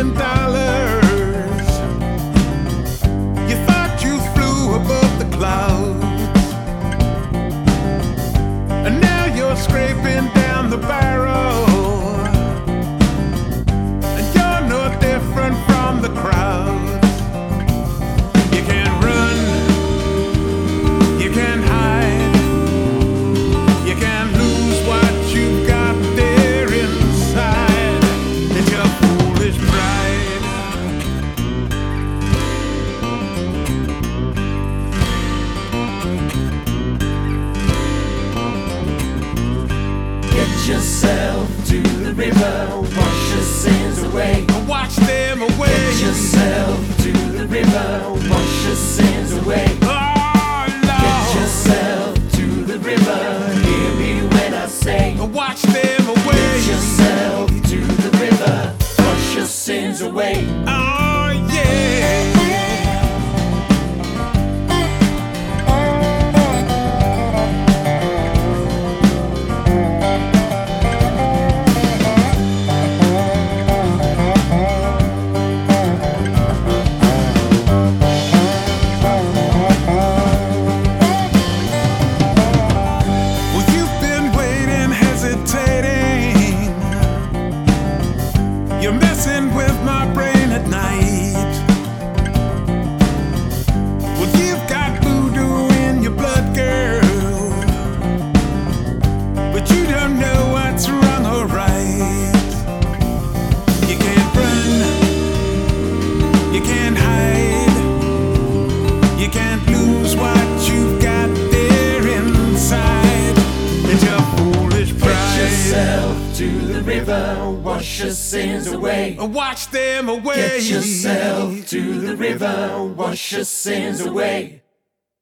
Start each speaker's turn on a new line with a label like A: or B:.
A: $1,000,000. You thought you flew above the clouds, and now you're scraping down the barrel, and you're no different from the crowd. You can't run, you can't hide, you can't lose what you've got there inside. It's your foolish pride.
B: Get yourself to the river, wash your sins away.
A: Watch them away.
B: Get yourself to the river, wash your sins away.
A: Oh, Lord.
B: Get yourself to the river, hear me when I say.
A: Watch them away.
B: Get yourself to the river, wash your sins away.
A: Oh, yeah. Well, you've been waiting, hesitating. You're messing with my brain at night. Well, you've got voodoo in your blood, girl, but you don't know what's wrong or right. You can't run, you can't hide, you can't lose what you've got there inside. It's your foolish
B: Get
A: pride.
B: yourself to the river, wash your sins away.
A: Watch them away.
B: Get yourself to the river, wash your sins away.